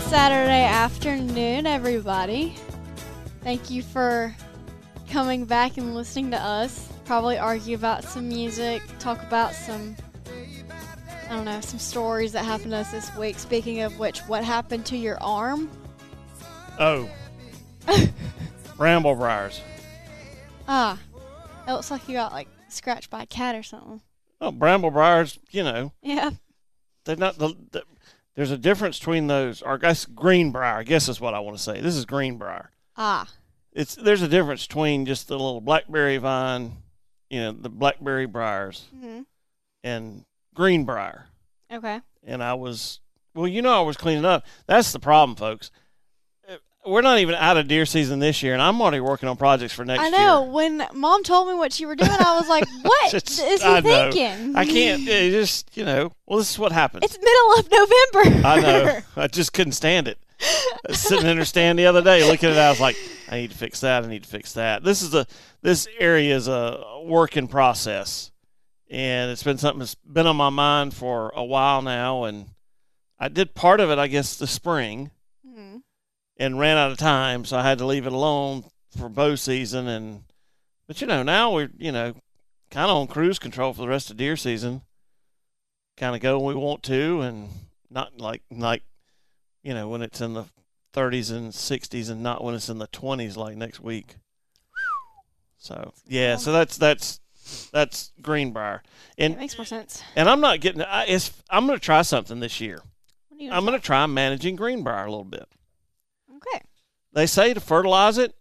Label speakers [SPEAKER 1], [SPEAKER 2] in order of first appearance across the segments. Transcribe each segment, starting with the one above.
[SPEAKER 1] Saturday afternoon, everybody. Thank you for coming back and listening to us. Probably argue about some music, talk about some, I don't know, some stories that happened to us this week. Speaking of which, what happened to your arm?
[SPEAKER 2] Oh. Bramblebriars.
[SPEAKER 1] Ah, it looks like you got, like, scratched by a cat or something.
[SPEAKER 2] Oh, Bramblebriars, you know.
[SPEAKER 1] Yeah.
[SPEAKER 2] They're not there's a difference between those, or I guess Greenbrier, I guess is what I want to say. This is Greenbrier.
[SPEAKER 1] Ah.
[SPEAKER 2] There's a difference between just the little blackberry vine, you know, the blackberry briars, and Greenbrier.
[SPEAKER 1] Okay.
[SPEAKER 2] And I was cleaning up. That's the problem, folks. We're not even out of deer season this year, and I'm already working on projects for next year.
[SPEAKER 1] I know. When Mom told me what you were doing, I was like, what is he thinking?
[SPEAKER 2] I can't. Just, you know, well, this is what happens.
[SPEAKER 1] It's middle of November.
[SPEAKER 2] I know. I just couldn't stand it. I was sitting in her stand the other day looking at it. I was like, I need to fix that. I need to fix that. This area is a work in process, and it's been something that's been on my mind for a while now, and I did part of it, I guess, this spring. And ran out of time, so I had to leave it alone for bow season. But, you know, now we're, you know, kind of on cruise control for the rest of deer season. Kind of go when we want to, and not like you know, when it's in the 30s and 60s, and not when it's in the 20s like next week. So, yeah, so that's Greenbrier. And
[SPEAKER 1] it makes more sense.
[SPEAKER 2] And I'm not getting I'm going to try something this year.
[SPEAKER 1] What are you
[SPEAKER 2] I'm going to try managing Greenbrier a little bit.
[SPEAKER 1] Okay.
[SPEAKER 2] They say to fertilize it,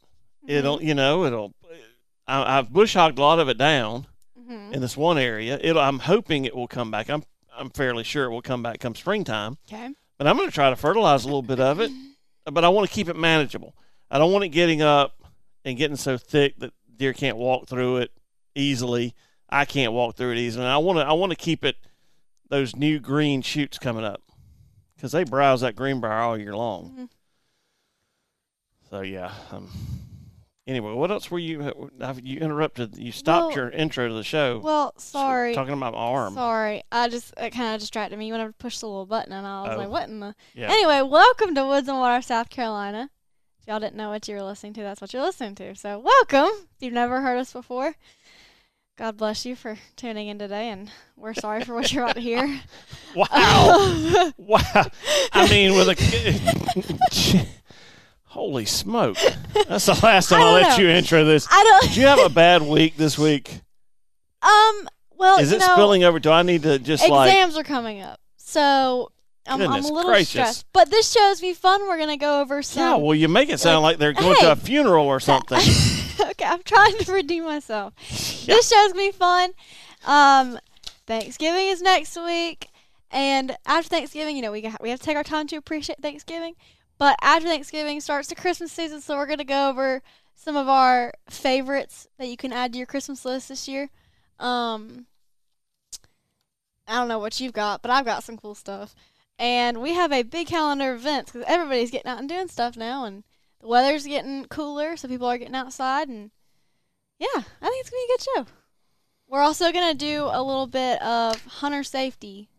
[SPEAKER 2] I've bush hogged a lot of it down in this one area. I'm hoping it will come back. I'm fairly sure it will come back come springtime.
[SPEAKER 1] Okay.
[SPEAKER 2] But I'm going to try to fertilize a little bit of it, but I want to keep it manageable. I don't want it getting up and getting so thick that deer can't walk through it easily. I can't walk through it easily. And I want to keep it those new green shoots coming up because they browse that Greenbrier all year long. So, yeah. Anyway, what else were you interrupted? You stopped your intro to the show.
[SPEAKER 1] Well, sorry.
[SPEAKER 2] Talking about my arm.
[SPEAKER 1] Sorry. It kind of distracted me when I pushed the little button, and I was like, what in the?
[SPEAKER 2] Yeah.
[SPEAKER 1] Anyway, welcome to Woods and Water, South Carolina. If y'all didn't know what you were listening to, that's what you're listening to. So, welcome. If you've never heard us before, God bless you for tuning in today, and we're sorry for what you're about to hear.
[SPEAKER 2] Wow. Wow. I mean, with a... Holy smoke. That's the last time I'll let you intro this. Did you have a bad week this week?
[SPEAKER 1] Well,
[SPEAKER 2] is it spilling over? Do I need to just
[SPEAKER 1] exams are coming up. So I'm a little stressed. But this show's be fun. We're going to go over some.
[SPEAKER 2] Yeah, well, you make it sound like they're going to a funeral or something.
[SPEAKER 1] Okay, I'm trying to redeem myself. Yeah. This show's going to be fun. Thanksgiving is next week. And after Thanksgiving, you know, we have to take our time to appreciate Thanksgiving. But after Thanksgiving starts the Christmas season, so we're going to go over some of our favorites that you can add to your Christmas list this year. I don't know what you've got, but I've got some cool stuff. And we have a big calendar of events because everybody's getting out and doing stuff now, and the weather's getting cooler, so people are getting outside. And, yeah, I think it's going to be a good show. We're also going to do a little bit of hunter safety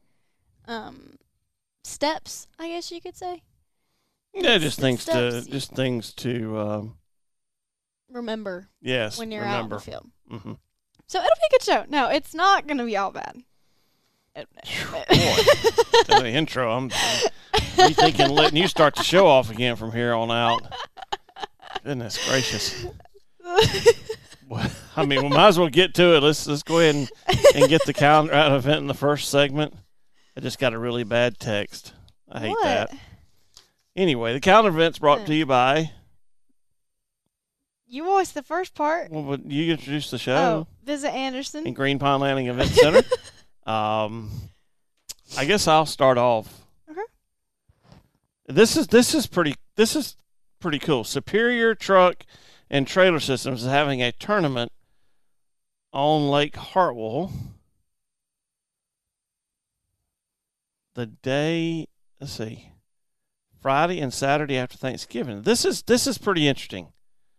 [SPEAKER 1] steps, I guess you could say.
[SPEAKER 2] Yeah, just things to
[SPEAKER 1] remember.
[SPEAKER 2] Yes,
[SPEAKER 1] when you're out in the field.
[SPEAKER 2] Mm-hmm.
[SPEAKER 1] So it'll be a good show. No, it's not going to be all bad.
[SPEAKER 2] Boy, the intro. I'm rethinking letting you start the show off again from here on out. Goodness gracious. Well, I mean, we might as well get to it. Let's go ahead and get the calendar out event in the first segment. I just got a really bad text. I hate that. Anyway, the calendar event's brought to you by...
[SPEAKER 1] You voiced the first part.
[SPEAKER 2] Well, but you introduced the show.
[SPEAKER 1] Oh, Visit Anderson.
[SPEAKER 2] In Green Pond Landing Event Center. I guess I'll start off.
[SPEAKER 1] Okay.
[SPEAKER 2] This is pretty cool. Superior Truck and Trailer Systems is having a tournament on Lake Hartwell. The day, let's see, Friday and Saturday after Thanksgiving. This is pretty interesting.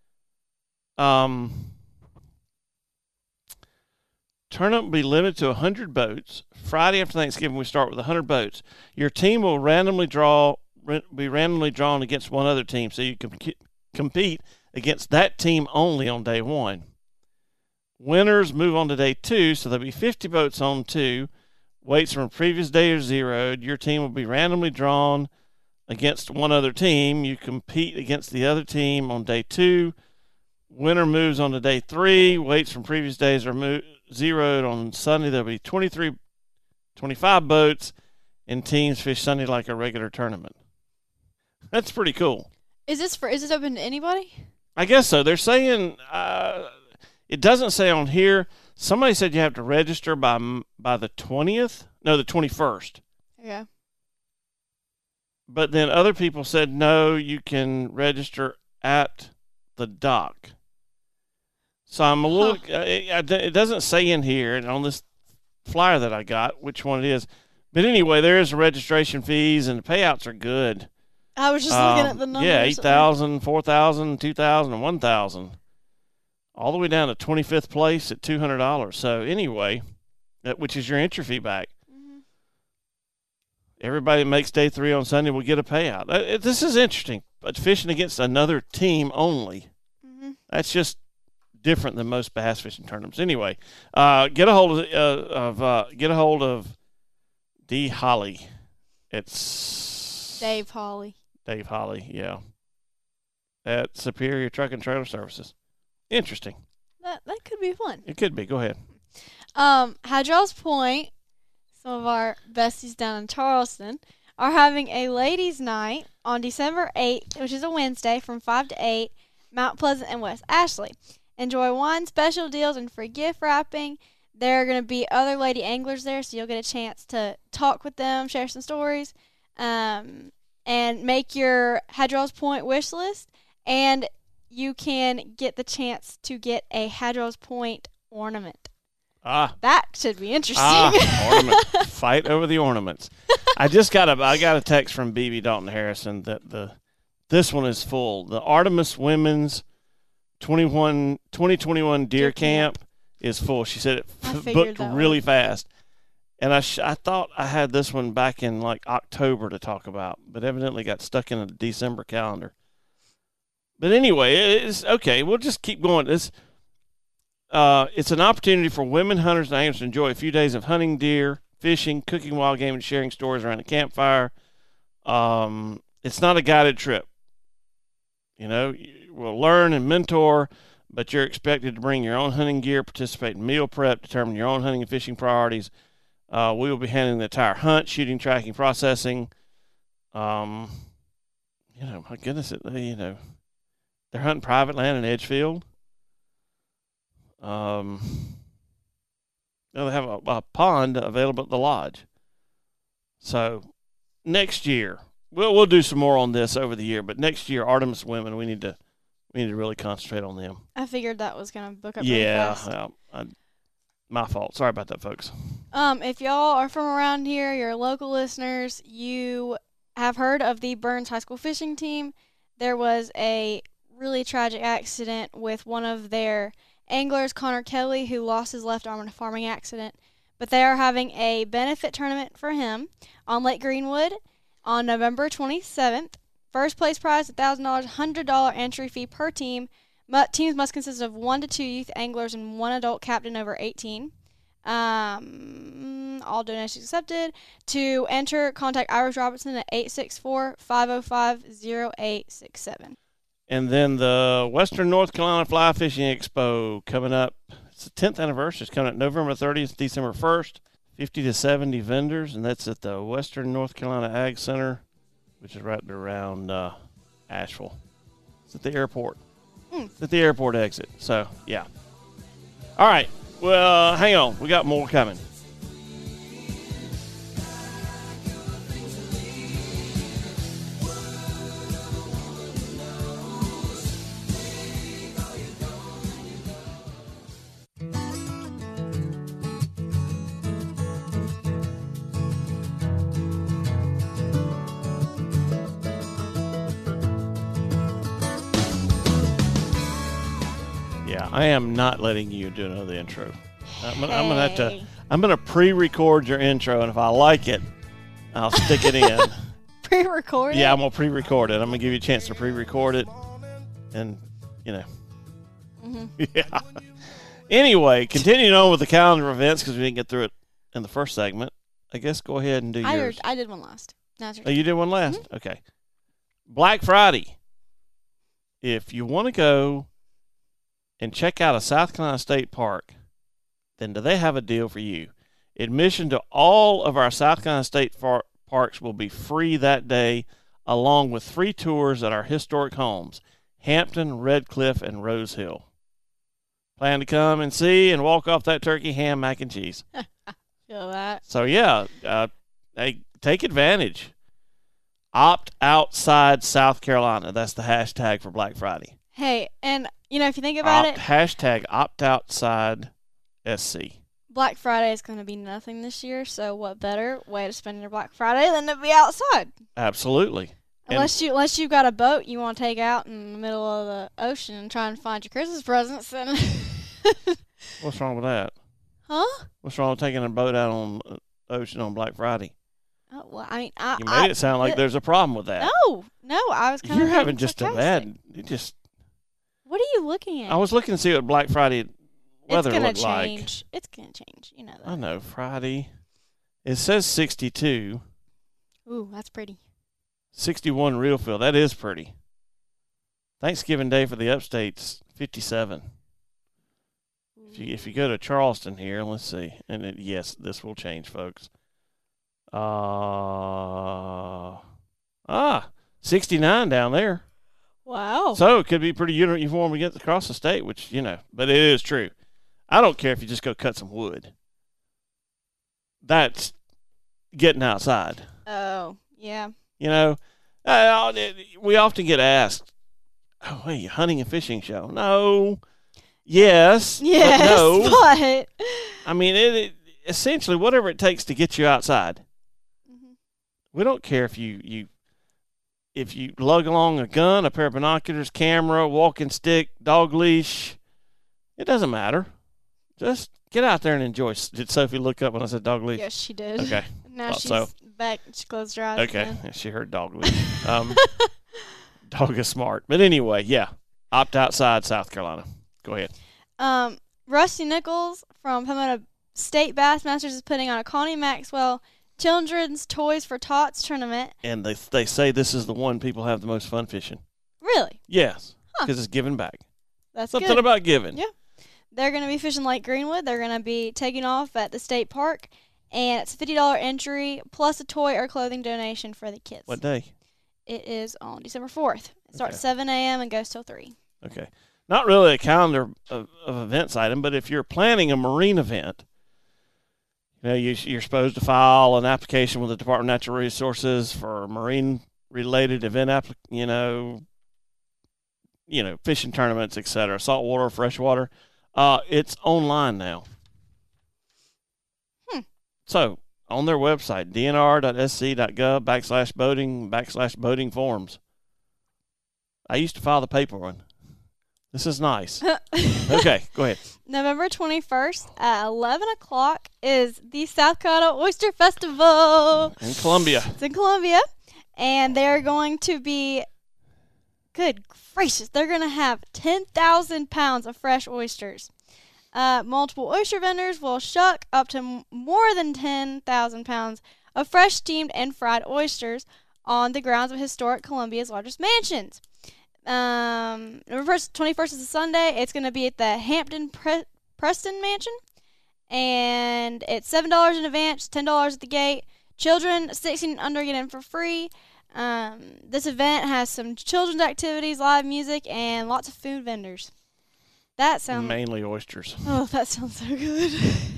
[SPEAKER 2] Tournament will be limited to 100 boats. Friday after Thanksgiving, we start with 100 boats. Your team will randomly draw be randomly drawn against one other team, so you can compete against that team only on day 1. Winners move on to day 2, so there'll be 50 votes on 2. Weights from previous day are zeroed. Your team will be randomly drawn against one other team. You compete against the other team on day 2. Winner moves on to day 3. Weights from previous days are zeroed on Sunday. There'll be 25 boats, and teams fish Sunday like a regular tournament. That's pretty cool.
[SPEAKER 1] Is this open to anybody?
[SPEAKER 2] I guess so. They're saying it doesn't say on here. Somebody said you have to register by the 20th. No, the 21st.
[SPEAKER 1] Yeah.
[SPEAKER 2] But then other people said no, you can register at the dock. So I'm a little. It doesn't say in here, and on this flyer that I got, which one it is. But anyway, there is registration fees, and the payouts are good.
[SPEAKER 1] I was just looking at the numbers.
[SPEAKER 2] Yeah, 8,000, 4,000, 2,000, and 1,000. All the way down to 25th place at $200. So anyway, which is your entry fee back. Mm-hmm. Everybody that makes day 3 on Sunday will get a payout. This is interesting, but fishing against another team only. Mm-hmm. That's just different than most bass fishing tournaments. Anyway, get a hold of D. Holly. It's
[SPEAKER 1] Dave Holly.
[SPEAKER 2] Dave Holly, yeah. At Superior Truck and Trailer Services. Interesting.
[SPEAKER 1] That could be fun.
[SPEAKER 2] It could be. Go ahead.
[SPEAKER 1] Hadrell's Point, some of our besties down in Charleston, are having a ladies' night on December 8th, which is a Wednesday, from 5 to 8, Mount Pleasant and West Ashley. Enjoy wine, special deals, and free gift wrapping. There are going to be other lady anglers there, so you'll get a chance to talk with them, share some stories, and make your Hadrell's Point wish list. And you can get the chance to get a Hadrell's Point ornament. That should be interesting.
[SPEAKER 2] Ornament. Fight over the ornaments. I got a text from BB Dalton Harrison that this one is full. The Artemis Women's 2021 Deer Camp is full. She said it booked really fast. And I thought I had this one back in like October to talk about, but evidently got stuck in a December calendar. But anyway, it's okay. We'll just keep going. It's an opportunity for women hunters and anglers to enjoy a few days of hunting deer, fishing, cooking wild game, and sharing stories around a campfire. It's not a guided trip. You know, we'll learn and mentor, but you're expected to bring your own hunting gear, participate in meal prep, determine your own hunting and fishing priorities. We will be handling the entire hunt, shooting, tracking, processing. My goodness, they're hunting private land in Edgefield. They have a pond available at the lodge. So next year, we'll do some more on this over the year. But next year, Artemis Women, we need to really concentrate on them.
[SPEAKER 1] I figured that was going to book up really fast.
[SPEAKER 2] Yeah, my fault. Sorry about that, folks.
[SPEAKER 1] If y'all are from around here, you're local listeners, you have heard of the Burns High School fishing team. There was a really tragic accident with one of their anglers, Connor Kelly, who lost his left arm in a farming accident. But they are having a benefit tournament for him on Lake Greenwood on November 27th. First place prize, $1,000, $100 entry fee per team. Teams must consist of 1 to 2 youth anglers and 1 adult captain over 18. All donations accepted. To enter, contact Iris Robertson at 864-505-0867.
[SPEAKER 2] And then the Western North Carolina Fly Fishing Expo coming up. It's the 10th anniversary. It's coming up November 30th, December 1st. 50 to 70 vendors, and that's at the Western North Carolina Ag Center, which is right around Asheville. It's at the airport. It's at the airport exit. So, yeah. All right. Well, hang on. We got more coming. I am not letting you do another intro. I'm gonna pre-record your intro, and if I like it, I'll stick it in.
[SPEAKER 1] pre-record it?
[SPEAKER 2] Yeah, I'm going to pre-record it. I'm going to give you a chance to pre-record it. And, Yeah. Anyway, continuing on with the calendar of events because we didn't get through it in the first segment. I guess go ahead and do yours.
[SPEAKER 1] I did one last. Now
[SPEAKER 2] Oh, you did one last? Mm-hmm. Okay. Black Friday. If you want to go and check out a South Carolina State Park, then do they have a deal for you? Admission to all of our South Carolina State parks will be free that day, along with free tours at our historic homes, Hampton, Red Cliff, and Rose Hill. Plan to come and see and walk off that turkey, ham, mac, and cheese.
[SPEAKER 1] Feel that.
[SPEAKER 2] So, yeah, hey, take advantage. Opt outside South Carolina. That's the hashtag for Black Friday.
[SPEAKER 1] Hey, and, if you think about it.
[SPEAKER 2] Hashtag opt outside SC.
[SPEAKER 1] Black Friday is going to be nothing this year, so what better way to spend your Black Friday than to be outside?
[SPEAKER 2] Absolutely.
[SPEAKER 1] Unless you've got a boat you want to take out in the middle of the ocean and try and find your Christmas presents, then
[SPEAKER 2] what's wrong with that?
[SPEAKER 1] Huh?
[SPEAKER 2] What's wrong with taking a boat out on the ocean on Black Friday?
[SPEAKER 1] Oh, well, I mean,
[SPEAKER 2] you made it sound like there's a problem with that.
[SPEAKER 1] No, I was kind of.
[SPEAKER 2] You're having just a bad.
[SPEAKER 1] What are you looking at?
[SPEAKER 2] I was looking to see what Black Friday weather looked like.
[SPEAKER 1] It's gonna change. You know that.
[SPEAKER 2] I know Friday. It says 62.
[SPEAKER 1] Ooh, that's pretty.
[SPEAKER 2] 61 real feel. That is pretty. Thanksgiving Day for the upstate's 57. If you go to Charleston here, let's see. And yes, this will change, folks. 69 down there.
[SPEAKER 1] Wow.
[SPEAKER 2] So it could be pretty uniform against across the state, which, but it is true. I don't care if you just go cut some wood. That's getting outside.
[SPEAKER 1] Oh, yeah.
[SPEAKER 2] We often get asked, "Oh, hey, hunting and fishing show?" No. Yes. But no.
[SPEAKER 1] But
[SPEAKER 2] I mean, it essentially whatever it takes to get you outside. Mm-hmm. We don't care if you lug along a gun, a pair of binoculars, camera, walking stick, dog leash. It doesn't matter. Just get out there and enjoy. Did Sophie look up when I said dog leash?
[SPEAKER 1] Yes, she did.
[SPEAKER 2] Okay.
[SPEAKER 1] Now she's back. She closed her eyes.
[SPEAKER 2] Okay.
[SPEAKER 1] Again.
[SPEAKER 2] She heard dog leash. Dog is smart. But anyway, yeah. Opt outside South Carolina. Go ahead.
[SPEAKER 1] Rusty Nichols from Pomona State Bassmasters is putting on a Connie Maxwell Children's Toys for Tots tournament.
[SPEAKER 2] And they say this is the one people have the most fun fishing.
[SPEAKER 1] Really?
[SPEAKER 2] Yes. Because it's giving back.
[SPEAKER 1] That's
[SPEAKER 2] something
[SPEAKER 1] good.
[SPEAKER 2] About giving.
[SPEAKER 1] Yeah. They're going to be fishing Lake Greenwood. They're going to be taking off at the state park. And it's a $50 entry plus a toy or clothing donation for the kids.
[SPEAKER 2] What day?
[SPEAKER 1] It is on December 4th. It starts 7 a.m. and goes till 3.
[SPEAKER 2] Okay. Not really a calendar of events item, but if you're planning a marine event, you're supposed to file an application with the Department of Natural Resources for marine-related event, fishing tournaments, etc., saltwater, freshwater. It's online now. So, on their website, dnr.sc.gov/boating forms. I used to file the paper one. This is nice. Okay, go ahead.
[SPEAKER 1] November 21st at 11 o'clock is the South Carolina Oyster Festival.
[SPEAKER 2] In Columbia.
[SPEAKER 1] It's in Columbia. And they're going to be, good gracious, they're going to have 10,000 pounds of fresh oysters. Multiple oyster vendors will shuck up to more than 10,000 pounds of fresh steamed and fried oysters on the grounds of historic Columbia's largest mansions. November 21st is a Sunday. It's going to be at the Hampton Preston Mansion. And it's $7 in advance, $10 at the gate. Children 16 and under get in for free. This event has some children's activities, live music, and lots of food vendors. That sounds...
[SPEAKER 2] Mainly oysters.
[SPEAKER 1] Oh, that sounds so good.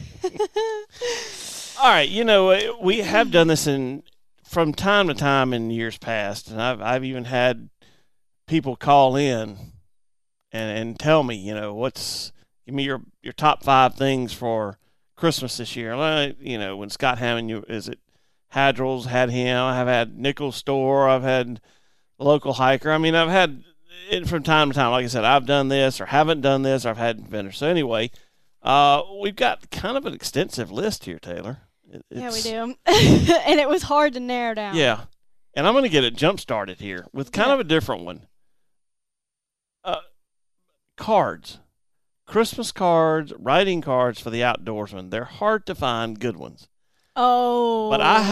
[SPEAKER 2] All right, we have done this from time to time in years past, and I've even had people call in and tell me, give me your top 5 things for Christmas this year. When Scott Hammond is at Hadrell's, had him. I've had Nichols Store. I've had Local Hiker. I mean, I've had it from time to time. Like I said, I've done this or haven't done this, or I've had vendors. So anyway, we've got kind of an extensive list here, Taylor.
[SPEAKER 1] Yeah, we do. And it was hard to narrow down.
[SPEAKER 2] Yeah. And I'm going to get it jump started here with kind of a different one. Cards. Christmas cards, writing cards for the outdoorsman. They're hard to find good ones.
[SPEAKER 1] Oh.
[SPEAKER 2] But I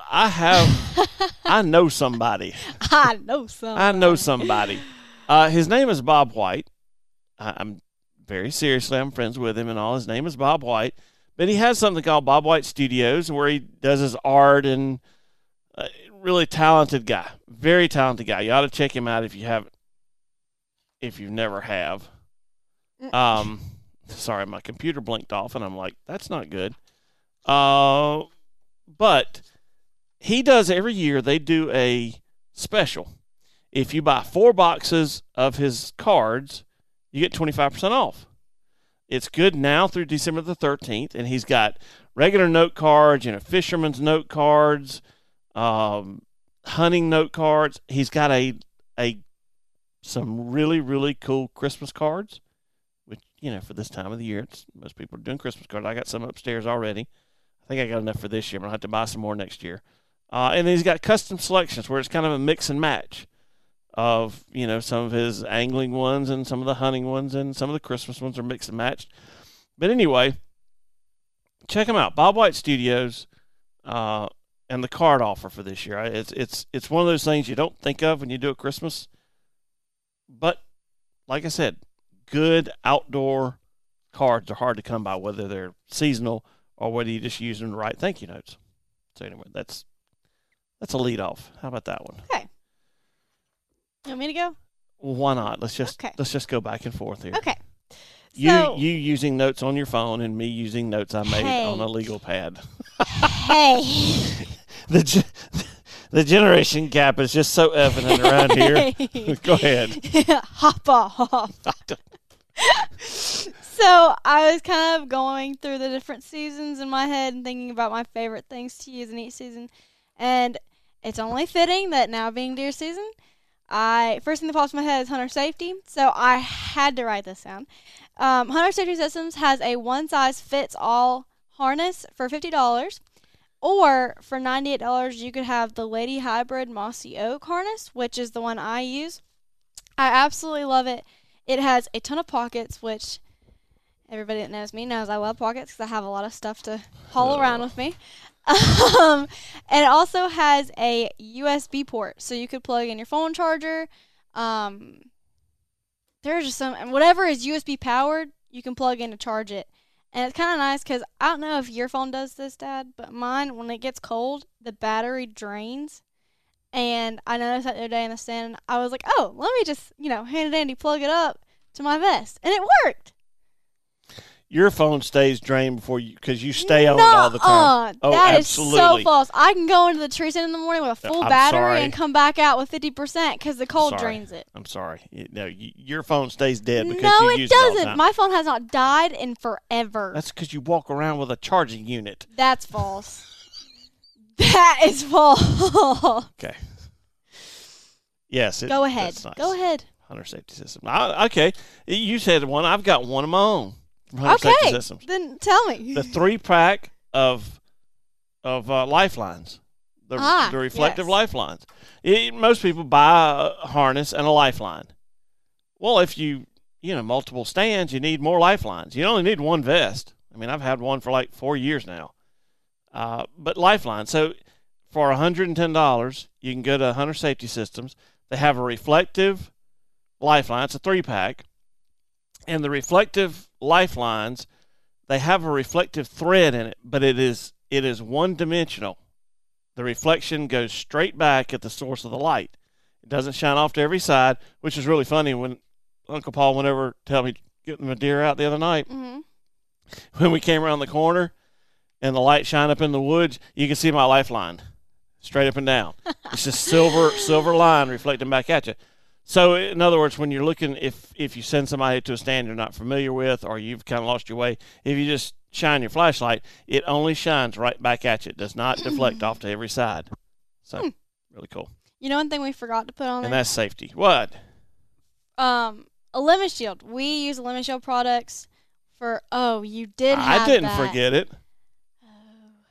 [SPEAKER 2] know somebody.
[SPEAKER 1] I know somebody.
[SPEAKER 2] His name is Bob White. I'm very seriously, I'm friends with him and all. His name is Bob White. But he has something called Bob White Studios where he does his art, and really talented guy. Very talented guy. You ought to check him out if you haven't. If you never have. Sorry, my computer blinked off, and I'm like, that's not good. But he does every year, they do a special. If you buy 4 boxes of his cards, you get 25% off. It's good now through December the 13th, and he's got regular note cards, fisherman's note cards, hunting note cards. He's got some really, really cool Christmas cards, which, for this time of the year, most people are doing Christmas cards. I got some upstairs already. I think I got enough for this year. I'm going to have to buy some more next year. And then he's got custom selections where it's kind of a mix and match of, some of his angling ones and some of the hunting ones, and some of the Christmas ones are mixed and matched. But anyway, check him out, Bob White Studios, and the card offer for this year. It's one of those things you don't think of when you do a Christmas. But like I said, good outdoor cards are hard to come by, whether they're seasonal or whether you just use them to write thank you notes. So anyway, that's a lead off. How about that one?
[SPEAKER 1] Okay. You want me to go?
[SPEAKER 2] Well, why not? Let's just go back and forth here.
[SPEAKER 1] Okay.
[SPEAKER 2] You using notes on your phone and me using notes I made on a legal pad.
[SPEAKER 1] Hey.
[SPEAKER 2] The generation gap is just so evident around here. Go ahead.
[SPEAKER 1] Hop off. So I was kind of going through the different seasons in my head and thinking about my favorite things to use in each season. And it's only fitting that now being deer season, first thing that pops in my head is hunter safety. So I had to write this down. Hunter Safety Systems has a one-size-fits-all harness for $50. Or for $98, you could have the Lady Hybrid Mossy Oak harness, which is the one I use. I absolutely love it. It has a ton of pockets, which everybody that knows me knows I love pockets because I have a lot of stuff to haul around with me. And it also has a USB port, so you could plug in your phone charger. There's just whatever is USB powered, you can plug in to charge it. And it's kind of nice because I don't know if your phone does this, Dad, but mine, when it gets cold, the battery drains. And I noticed that the other day in the stand, I was like, oh, let me just, handy dandy plug it up to my vest. And it worked.
[SPEAKER 2] Your phone stays drained before you, because you stay on it all the time.
[SPEAKER 1] That
[SPEAKER 2] absolutely.
[SPEAKER 1] Is so false. I can go into the tree stand in the morning with a full battery and come back out with 50% because the cold drains it.
[SPEAKER 2] I'm sorry. Your phone stays dead because
[SPEAKER 1] you
[SPEAKER 2] use it all the time.
[SPEAKER 1] No, it doesn't. My phone has not died in forever.
[SPEAKER 2] That's because you walk around with a charging unit.
[SPEAKER 1] That's false. That is false.
[SPEAKER 2] Okay. Yes.
[SPEAKER 1] Go ahead.
[SPEAKER 2] Nice.
[SPEAKER 1] Go ahead.
[SPEAKER 2] Hunter Safety System. Okay. You said one. I've got one of my own. Safety Systems.
[SPEAKER 1] Then tell me.
[SPEAKER 2] The 3-pack of lifelines, the reflective lifelines. Most people buy a harness and a lifeline. Well, if you multiple stands, you need more lifelines. You only need one vest. I mean, I've had one for like 4 years now. But lifeline. So for $110, you can go to Hunter Safety Systems. They have a reflective lifeline. It's a 3-pack. And the reflective lifelines, they have a reflective thread in it, but it is one-dimensional. The reflection goes straight back at the source of the light. It doesn't shine off to every side, which is really funny when Uncle Paul went over to tell me getting my deer out the other night. Mm-hmm. When we came around the corner and the light shined up in the woods, you can see my lifeline straight up and down. It's just silver line reflecting back at you. So, in other words, when you're looking, if you send somebody to a stand you're not familiar with or you've kind of lost your way, if you just shine your flashlight, it only shines right back at you. It does not deflect off to every side. So, really cool.
[SPEAKER 1] You know one thing we forgot to put on there?
[SPEAKER 2] And that's safety. What?
[SPEAKER 1] A lemon shield. We use lemon shield products for, you did have
[SPEAKER 2] I didn't forget it.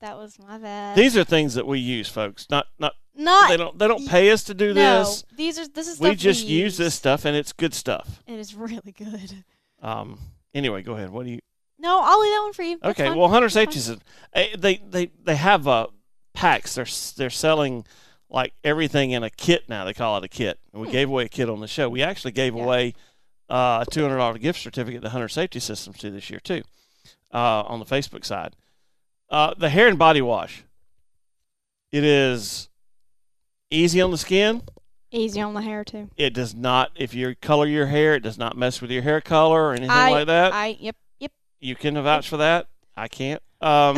[SPEAKER 1] That was my bad.
[SPEAKER 2] These are things that we use, folks. Not
[SPEAKER 1] Not
[SPEAKER 2] they don't pay us to do
[SPEAKER 1] no.
[SPEAKER 2] this.
[SPEAKER 1] This is stuff
[SPEAKER 2] We just use
[SPEAKER 1] use
[SPEAKER 2] this stuff, and it's good stuff.
[SPEAKER 1] It is really good.
[SPEAKER 2] Anyway, go ahead. What do you?
[SPEAKER 1] No, I'll leave that one for you. That's
[SPEAKER 2] Okay.
[SPEAKER 1] fine.
[SPEAKER 2] Well, Hunter
[SPEAKER 1] That's
[SPEAKER 2] Safety
[SPEAKER 1] fine.
[SPEAKER 2] says they have packs. They're selling like everything in a kit now. They call it a kit. And we gave away a kit on the show. We actually gave away a $200 gift certificate to Hunter Safety Systems too this year too, on the Facebook side. The hair and body wash. It is easy on the skin.
[SPEAKER 1] Easy on the hair too.
[SPEAKER 2] It does not. If you color your hair, it does not mess with your hair color or anything like that.
[SPEAKER 1] Yep.
[SPEAKER 2] You can vouch for that. I can't. And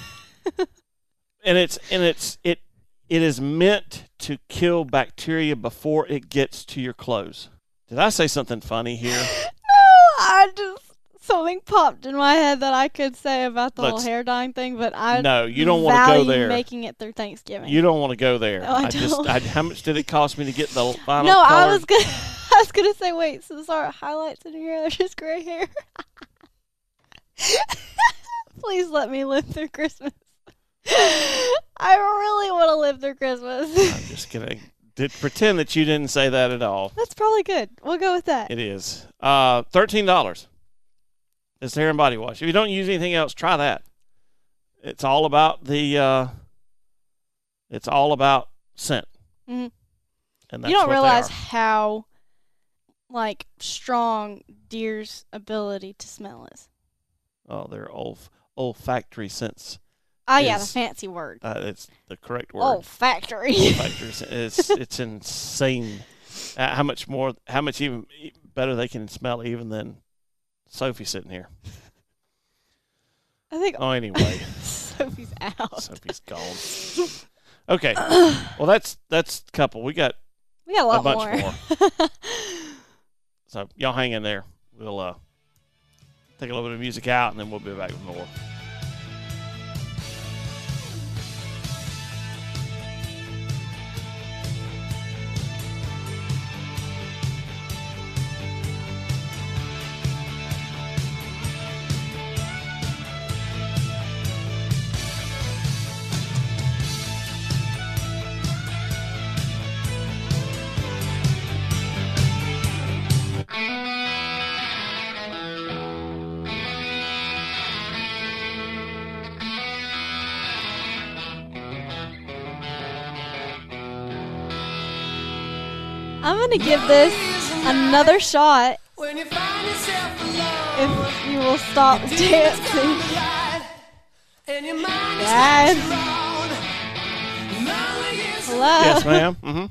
[SPEAKER 2] it is meant to kill bacteria before it gets to your clothes. Did I say something funny here?
[SPEAKER 1] No, something popped in my head that I could say about the whole hair dyeing thing, but
[SPEAKER 2] No, you don't want to go there.
[SPEAKER 1] Making it through Thanksgiving.
[SPEAKER 2] You don't want to go there.
[SPEAKER 1] No, I don't.
[SPEAKER 2] How much did it cost me to get the final
[SPEAKER 1] No,
[SPEAKER 2] color?
[SPEAKER 1] I was gonna say, wait, so sorry, highlights in your hair, they're just gray hair. Please let me live through Christmas. I really want to live through Christmas.
[SPEAKER 2] I'm just kidding. Pretend that you didn't say that at all.
[SPEAKER 1] That's probably good. We'll go with that.
[SPEAKER 2] It is. $13. It's hair and body wash. If you don't use anything else, try that. It's all about it's all about scent.
[SPEAKER 1] Mm-hmm.
[SPEAKER 2] And that's
[SPEAKER 1] You don't
[SPEAKER 2] what
[SPEAKER 1] realize
[SPEAKER 2] they are.
[SPEAKER 1] how strong deer's ability to smell is.
[SPEAKER 2] Oh, their olfactory sense.
[SPEAKER 1] Yeah, the fancy word.
[SPEAKER 2] It's the correct word.
[SPEAKER 1] Olfactory.
[SPEAKER 2] Olfactory sense. It's insane. How much even better they can smell even than Sophie sitting here.
[SPEAKER 1] I think.
[SPEAKER 2] Oh, anyway.
[SPEAKER 1] Sophie's out.
[SPEAKER 2] Sophie's gone. Okay. Well, that's a couple. We got
[SPEAKER 1] a lot
[SPEAKER 2] bunch
[SPEAKER 1] more.
[SPEAKER 2] So y'all hang in there. We'll take a little bit of music out, and then we'll be back with more.
[SPEAKER 1] I'm going to give this another shot if you will stop dancing. Dad. Hello.
[SPEAKER 2] Yes, ma'am. Mm-hmm.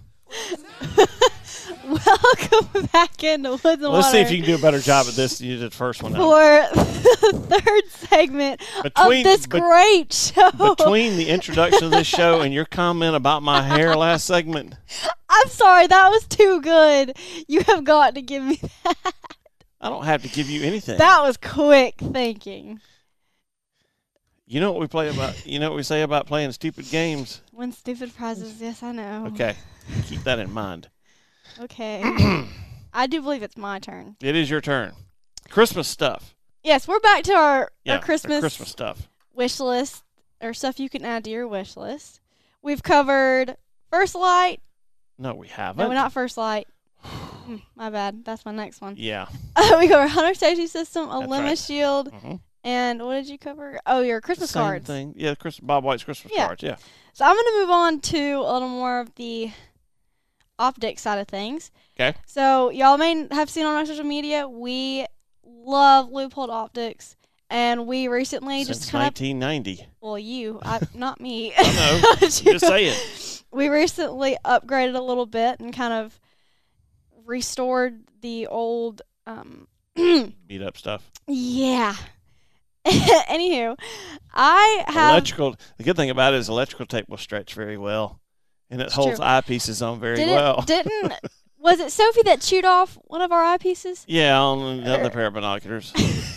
[SPEAKER 1] Welcome back into Woods and Water.
[SPEAKER 2] Let's see if you can do a better job at this than you did the first one.
[SPEAKER 1] For the third segment of this great show.
[SPEAKER 2] Between the introduction of this show and your comment about my hair last segment.
[SPEAKER 1] I'm sorry, that was too good. You have got to give me that.
[SPEAKER 2] I don't have to give you anything.
[SPEAKER 1] That was quick thinking.
[SPEAKER 2] You know what we play about? You know what we say about playing stupid games?
[SPEAKER 1] Win stupid prizes, yes, I know.
[SPEAKER 2] Okay. Keep that in mind.
[SPEAKER 1] Okay. I do believe it's my turn.
[SPEAKER 2] It is your turn. Christmas stuff.
[SPEAKER 1] Yes, we're back to our
[SPEAKER 2] Christmas
[SPEAKER 1] stuff. Wish list, or stuff you can add to your wish list. We've covered First Light.
[SPEAKER 2] No, we haven't.
[SPEAKER 1] No, not First Light. My bad. That's my next one.
[SPEAKER 2] Yeah.
[SPEAKER 1] We covered Hunter Safety System, a Limit
[SPEAKER 2] right.
[SPEAKER 1] Shield, and what did you cover? Oh, your Christmas
[SPEAKER 2] Same
[SPEAKER 1] cards.
[SPEAKER 2] thing. Yeah, Bob White's Christmas cards. Yeah.
[SPEAKER 1] So I'm going to move on to a little more of the optic side of things.
[SPEAKER 2] Okay.
[SPEAKER 1] So y'all may have seen on our social media, we love Leupold Optics, and we recently
[SPEAKER 2] Since
[SPEAKER 1] just kind of
[SPEAKER 2] 1990.
[SPEAKER 1] Well, not me.
[SPEAKER 2] I know. I'm just saying.
[SPEAKER 1] We recently upgraded a little bit and kind of restored the old
[SPEAKER 2] beat up stuff.
[SPEAKER 1] Yeah. Anywho, I have
[SPEAKER 2] electrical. The good thing about it is electrical tape will stretch very well, and it holds
[SPEAKER 1] true.
[SPEAKER 2] eyepieces on very well.
[SPEAKER 1] Was it Sophie that chewed off one of our eyepieces?
[SPEAKER 2] Yeah, on another pair of binoculars.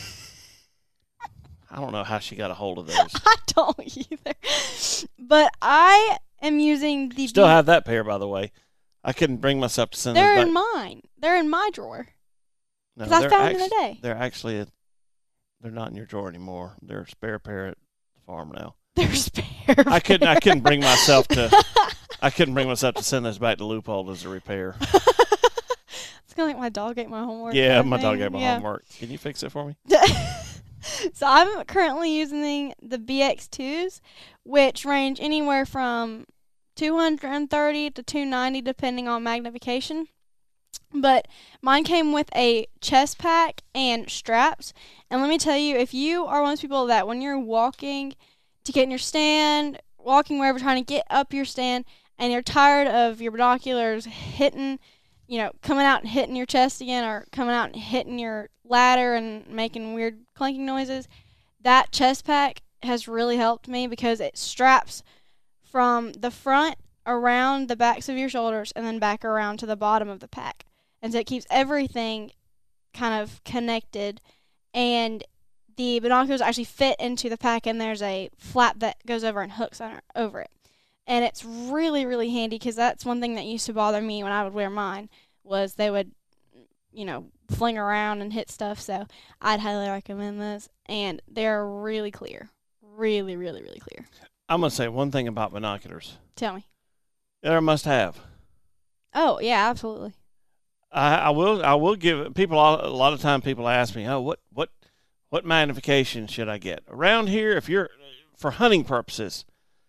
[SPEAKER 2] I don't know how she got a hold of those.
[SPEAKER 1] I don't either. But I am using the.
[SPEAKER 2] Still have that pair, by the way. I couldn't bring myself to send them back.
[SPEAKER 1] They're in mine. They're in my drawer.
[SPEAKER 2] No,
[SPEAKER 1] Because I found them today.
[SPEAKER 2] They're actually, they're not in your drawer anymore. They're a spare pair at the farm now.
[SPEAKER 1] They're spare.
[SPEAKER 2] I couldn't bring myself to send those back to Loophole as a repair.
[SPEAKER 1] It's kind of like my dog ate my homework.
[SPEAKER 2] Yeah, my dog ate my homework. Can you fix it for me?
[SPEAKER 1] So I'm currently using the BX2s, which range anywhere from 230 to 290 depending on magnification. But mine came with a chest pack and straps. And let me tell you, if you are one of those people that when you're walking to get in your stand, walking wherever, trying to get up your stand, and you're tired of your binoculars hitting, coming out and hitting your chest again, or coming out and hitting your ladder and making weird clanking noises, that chest pack has really helped me because it straps from the front around the backs of your shoulders and then back around to the bottom of the pack. And so it keeps everything kind of connected, and the binoculars actually fit into the pack, and there's a flap that goes over and hooks over it. And it's really, really handy because that's one thing that used to bother me when I would wear mine was they would, fling around and hit stuff. So I'd highly recommend this, and they're really clear. Really, really, really clear.
[SPEAKER 2] I'm going to say one thing about binoculars.
[SPEAKER 1] Tell me.
[SPEAKER 2] They're a must-have.
[SPEAKER 1] Oh, yeah, absolutely.
[SPEAKER 2] I will give people a lot of time. People ask me, what magnification should I get around here? If you're for hunting purposes,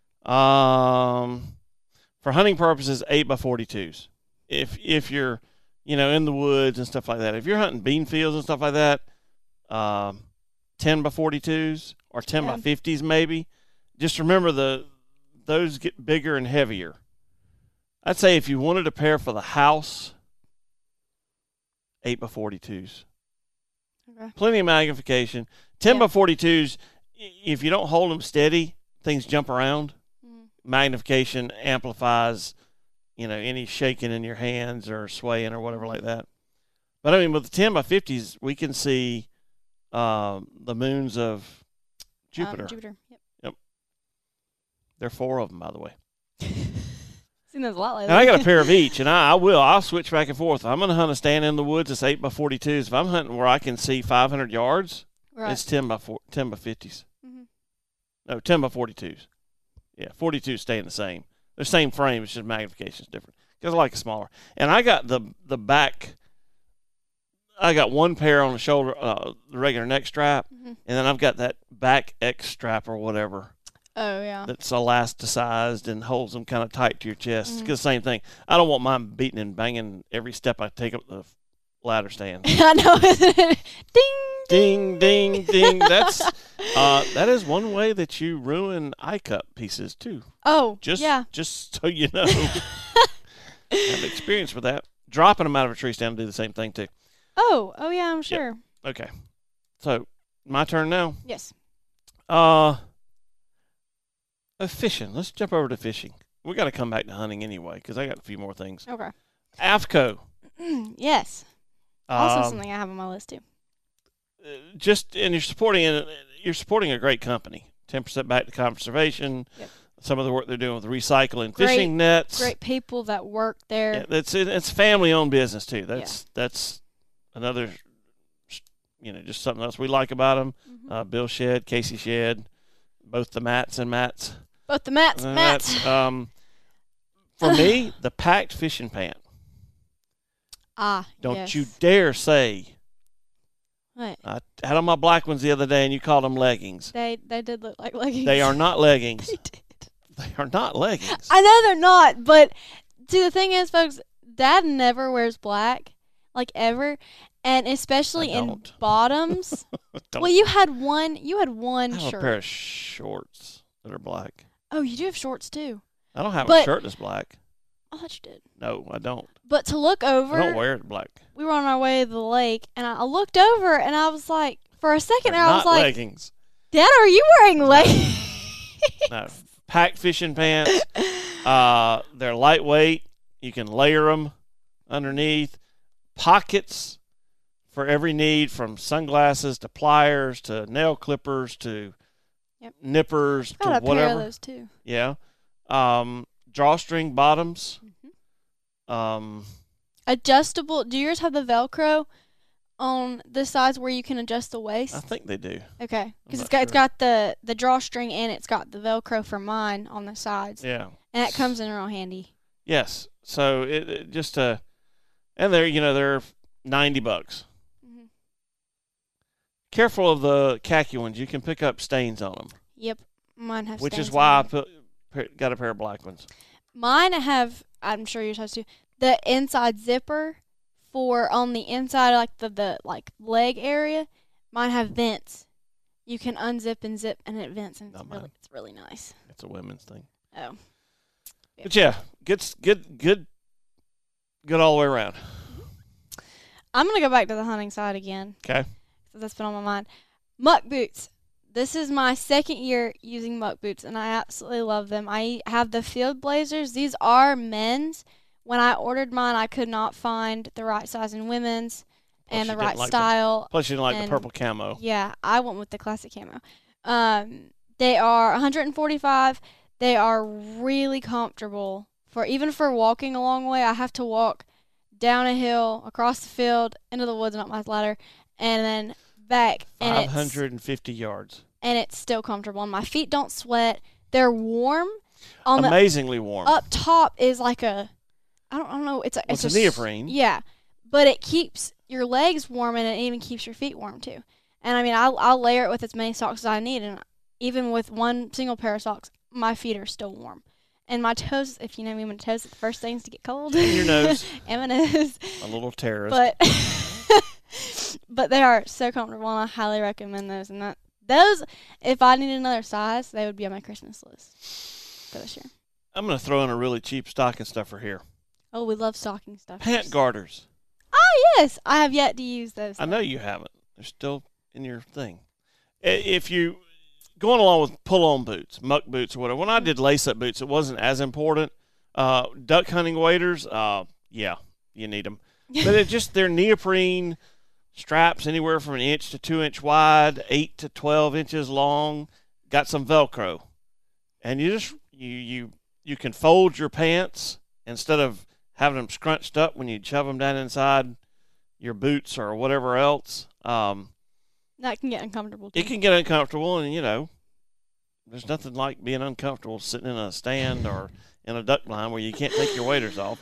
[SPEAKER 2] 8x42s. If you're in the woods and stuff like that. If you're hunting bean fields and stuff like that, 10x42s or 10x50s maybe. Just remember those get bigger and heavier. I'd say if you wanted a pair for the house, 8x42s.
[SPEAKER 1] Okay.
[SPEAKER 2] Plenty of magnification. 10x42s, if you don't hold them steady, things jump around. Magnification amplifies, any shaking in your hands or swaying or whatever like that. But I mean, with the 10x50s, we can see the moons of Jupiter. Yep. There are 4 of them, by the way.
[SPEAKER 1] Seen those a lot lately.
[SPEAKER 2] And I got a pair of each, and I'll switch back and forth. If I'm going to hunt a stand in the woods, it's 8x42s. If I'm hunting where I can see 500 yards, it's 10x50s. No, 10x42s. Yeah, 42s staying the same. They're the same frame, it's just magnification's different. Because I like it smaller. And I got the back. I got one pair on the shoulder, the regular neck strap, and then I've got that back X strap or whatever.
[SPEAKER 1] Oh, yeah.
[SPEAKER 2] That's elasticized and holds them kind of tight to your chest. Because same thing. I don't want mine beating and banging every step I take up the ladder stand.
[SPEAKER 1] I know, isn't it?
[SPEAKER 2] Ding, ding, ding. That is one way that you ruin eye-cup pieces, too.
[SPEAKER 1] Oh,
[SPEAKER 2] Just so you know. I have experience with that. Dropping them out of a tree stand will do the same thing, too.
[SPEAKER 1] Oh, yeah, I'm sure.
[SPEAKER 2] Yep. Okay. So, my turn now?
[SPEAKER 1] Yes.
[SPEAKER 2] Fishing. Let's jump over to fishing. We got to come back to hunting anyway because I got a few more things.
[SPEAKER 1] Okay.
[SPEAKER 2] AFCO.
[SPEAKER 1] Yes. Also something I have on my list too.
[SPEAKER 2] You're supporting a great company. 10% back to conservation.
[SPEAKER 1] Yep.
[SPEAKER 2] Some of the work they're doing with recycling fishing nets.
[SPEAKER 1] Great people that work there.
[SPEAKER 2] Yeah, it's family-owned business too. That's another, just something else we like about them. Bill Shedd, Casey Shedd, both the Matts and Matts.
[SPEAKER 1] Both the Matts.
[SPEAKER 2] For me, the packed fishing pant. Don't you dare say.
[SPEAKER 1] What?
[SPEAKER 2] I had on my black ones the other day, and you called them leggings.
[SPEAKER 1] They did look like leggings.
[SPEAKER 2] They are not leggings.
[SPEAKER 1] They did.
[SPEAKER 2] They are not leggings.
[SPEAKER 1] I know they're not, but see, the thing is, folks, Dad never wears black, like ever, and especially in bottoms. Well, you had one
[SPEAKER 2] I have
[SPEAKER 1] shirt.
[SPEAKER 2] a pair of shorts that are black.
[SPEAKER 1] Oh, you do have shorts too.
[SPEAKER 2] I don't have a shirt that's black.
[SPEAKER 1] I thought you did.
[SPEAKER 2] No, I don't.
[SPEAKER 1] But to look over,
[SPEAKER 2] I don't wear it black.
[SPEAKER 1] We were on our way to the lake, and I looked over, and I was like, for a second there, I was like,
[SPEAKER 2] leggings.
[SPEAKER 1] Dad, are you wearing leggings?
[SPEAKER 2] No, packed fishing pants. They're lightweight. You can layer them underneath. Pockets for every need, from sunglasses to pliers to nail clippers to nippers to whatever.
[SPEAKER 1] Pair of those too.
[SPEAKER 2] Yeah. Drawstring bottoms.
[SPEAKER 1] Adjustable. Do yours have the Velcro on the sides where you can adjust the waist?
[SPEAKER 2] I think they do.
[SPEAKER 1] Okay, because
[SPEAKER 2] I'm
[SPEAKER 1] it's
[SPEAKER 2] not
[SPEAKER 1] got it's got the drawstring and it's got the Velcro for mine on the sides,
[SPEAKER 2] Yeah.
[SPEAKER 1] and that comes in real handy.
[SPEAKER 2] Yes. So it just and they're $90.
[SPEAKER 1] Mhm.
[SPEAKER 2] Careful of the khaki ones. You can pick up stains on them,
[SPEAKER 1] Yep, mine have.
[SPEAKER 2] which
[SPEAKER 1] stains
[SPEAKER 2] is why I
[SPEAKER 1] on
[SPEAKER 2] got a pair of black ones.
[SPEAKER 1] mine have. I'm sure yours has too. The inside zipper for on the inside, like the like leg area. Mine have vents. You can unzip and zip, and it vents, and it's really nice.
[SPEAKER 2] It's a women's thing.
[SPEAKER 1] Oh.
[SPEAKER 2] But yeah, good all the way around.
[SPEAKER 1] I'm gonna go back to the hunting side again.
[SPEAKER 2] Okay.
[SPEAKER 1] So that's been on my mind. Muck boots. This is my second year using muck boots, and I absolutely love them. I have the Field Blazers. These are men's. When I ordered mine, I could not find the right size in women's and the right style.
[SPEAKER 2] Plus, you didn't like the purple camo.
[SPEAKER 1] Yeah, I went with the classic camo. They are 145. They are really comfortable even for walking a long way. I have to walk down a hill, across the field, into the woods, not my ladder, and then back.
[SPEAKER 2] 550 yards.
[SPEAKER 1] And it's still comfortable. And my feet don't sweat. They're warm.
[SPEAKER 2] Amazingly warm.
[SPEAKER 1] Up top is like I don't know. It's
[SPEAKER 2] a neoprene.
[SPEAKER 1] Yeah, but it keeps your legs warm and it even keeps your feet warm too. And I mean, I'll layer it with as many socks as I need, and even with one single pair of socks, my feet are still warm. And my toes, if you know me, my toes are the first things to get cold.
[SPEAKER 2] And your nose.
[SPEAKER 1] And my nose.
[SPEAKER 2] A little terrorist.
[SPEAKER 1] But they are so comfortable, and I highly recommend those. And those, if I need another size, they would be on my Christmas list for this year.
[SPEAKER 2] I'm going to throw in a really cheap stocking stuffer here.
[SPEAKER 1] Oh, we love stocking stuffers.
[SPEAKER 2] Pant garters.
[SPEAKER 1] Oh, yes. I have yet to use those.
[SPEAKER 2] I know you haven't. They're still in your thing. If you going along with pull-on boots, muck boots or whatever, when I did lace-up boots, it wasn't as important. Duck hunting waders, yeah, you need them. But they're neoprene straps anywhere from 1 inch to 2 inch wide, 8 to 12 inches long, got some Velcro. And you can fold your pants instead of having them scrunched up when you shove them down inside your boots or whatever else.
[SPEAKER 1] That can get uncomfortable too.
[SPEAKER 2] It can get uncomfortable, and there's nothing like being uncomfortable sitting in a stand or in a duck blind where you can't take your waders off.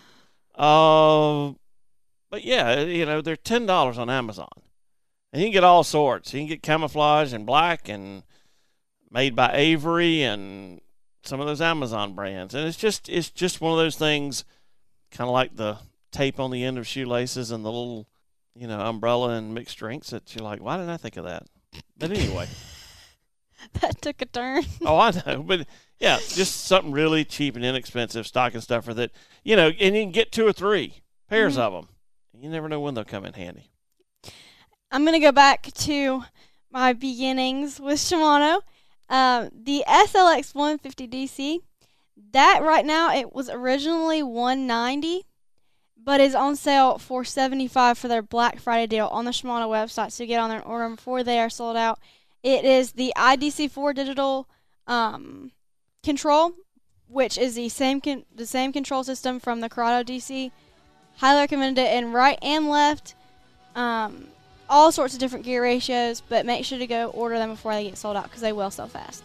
[SPEAKER 2] But yeah, they're $10 on Amazon, and you can get all sorts. You can get camouflage and black and made by Avery and some of those Amazon brands, and it's just one of those things, kind of like the tape on the end of shoelaces and the little umbrella and mixed drinks that you're like, why didn't I think of that? But anyway.
[SPEAKER 1] That took a turn.
[SPEAKER 2] Oh, I know. But, yeah, just something really cheap and inexpensive stocking stuffer that, and you can get 2 or 3 pairs of them. You never know when they'll come in handy.
[SPEAKER 1] I'm going to go back to my beginnings with Shimano. The SLX 150 DC, that right now, it was originally $190, but is on sale for $75 for their Black Friday deal on the Shimano website. So get on there and order them before they are sold out. It is the IDC4 digital control, which is the same control system from the Corrado DC. Highly recommend it in right and left. All sorts of different gear ratios, but make sure to go order them before they get sold out because they will sell fast.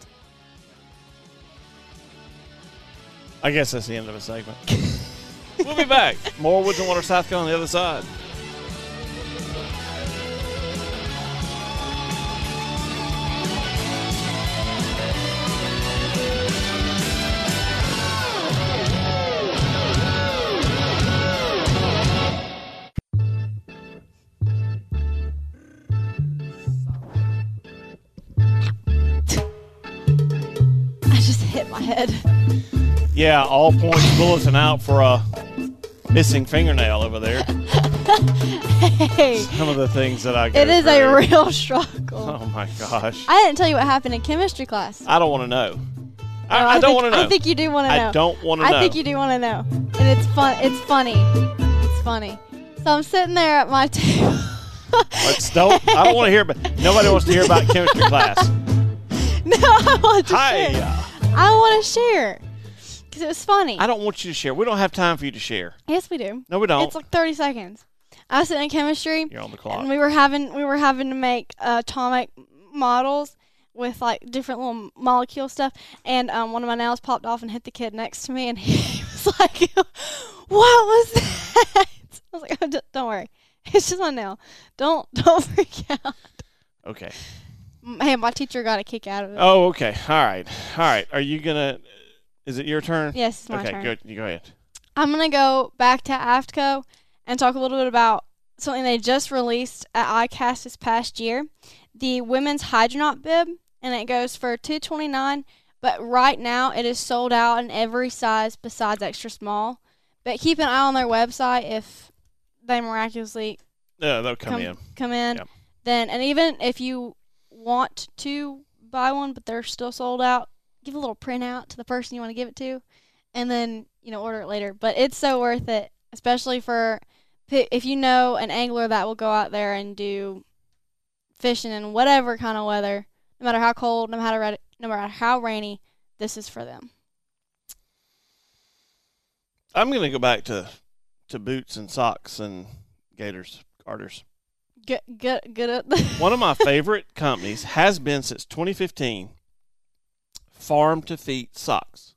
[SPEAKER 2] I guess that's the end of the segment. We'll be back. More Woods and Water South Carolina on the other side.
[SPEAKER 1] I just hit my head.
[SPEAKER 2] Yeah, all points bulletin out for a missing fingernail over there.
[SPEAKER 1] Hey.
[SPEAKER 2] Some of the things that I go
[SPEAKER 1] It is
[SPEAKER 2] through.
[SPEAKER 1] a real struggle.
[SPEAKER 2] Oh, my gosh.
[SPEAKER 1] I didn't tell you what happened in chemistry class.
[SPEAKER 2] I don't want to know. I don't want to know.
[SPEAKER 1] I think you do want to know.
[SPEAKER 2] I don't want to know.
[SPEAKER 1] I think you do want to know. And it's fun. It's funny. It's funny. So I'm sitting there at my table.
[SPEAKER 2] I don't want to hear about. Nobody wants to hear about chemistry class.
[SPEAKER 1] No, I want to
[SPEAKER 2] Hi.
[SPEAKER 1] share. I want to share because it was funny.
[SPEAKER 2] I don't want you to share. We don't have time for you to share.
[SPEAKER 1] Yes, we do.
[SPEAKER 2] No, we don't.
[SPEAKER 1] It's like 30 seconds. I was sitting in chemistry,
[SPEAKER 2] You're on the clock.
[SPEAKER 1] and we were having to make atomic models with like different little molecule stuff. And one of my nails popped off and hit the kid next to me, and he was like, "What was that?" I was like, "Oh, don't worry, it's just my nail. Don't freak out."
[SPEAKER 2] Okay.
[SPEAKER 1] Hey, my teacher got a kick out of it.
[SPEAKER 2] Oh, okay. All right. Are you gonna? Is it your turn?
[SPEAKER 1] Yes, it's my turn.
[SPEAKER 2] Okay, good. You go ahead.
[SPEAKER 1] I'm going to go back to AFTCO and talk a little bit about something they just released at ICAST this past year, the women's Hydronaut bib, and it goes for $229, but right now it is sold out in every size besides extra small. But keep an eye on their website if they miraculously
[SPEAKER 2] Yeah, they'll come in. Yep.
[SPEAKER 1] Then, and even if you want to buy one but they're still sold out, give a little printout to the person you want to give it to, and then order it later. But it's so worth it, especially for if you know an angler that will go out there and do fishing in whatever kind of weather, no matter how cold, no matter how rainy. This is for them.
[SPEAKER 2] I'm gonna go back to boots and socks and gaiters, garters.
[SPEAKER 1] Good.
[SPEAKER 2] One of my favorite companies has been since 2015. Farm to Feet socks.